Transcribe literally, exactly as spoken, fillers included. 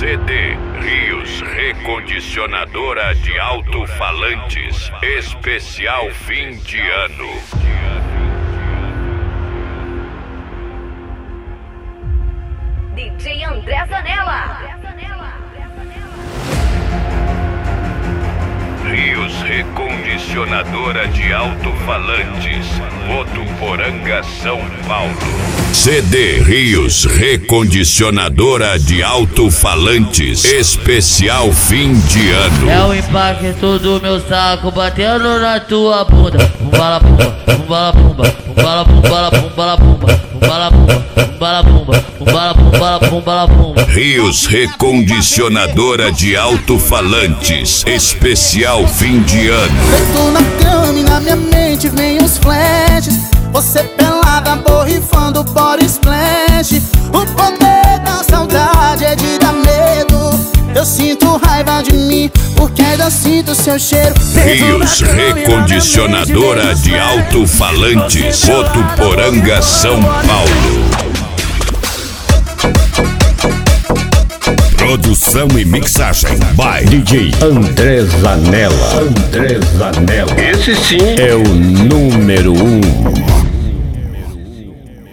C D Rios Recondicionadora de Alto-Falantes, especial fim de ano. D J André Zanella. Rios Recondicionadora de Alto-Falantes, Votuporanga, São Paulo. C D Rios Recondicionadora de Alto-Falantes, especial fim de ano. É o impacto do meu saco batendo na tua bunda. Bumbala bumba, bumbala bumba, bumbala bumbala bumbala bumba, bumbala bumba, bumbala bumba, bumbala bumbala bumbala bumba. Rios Recondicionadora de Alto-Falantes, especial fim de ano. Deito na cama e na minha mente vem os flashes. Você pelada, borrifando body splash. O poder da saudade é de dar medo. Eu sinto raiva de mim, porque ainda sinto seu cheiro. Rios Recondicionadora de Alto-Falantes, Votuporanga, São Paulo. Produção e mixagem by D J André Zanella. André Zanella. Esse sim é o número um.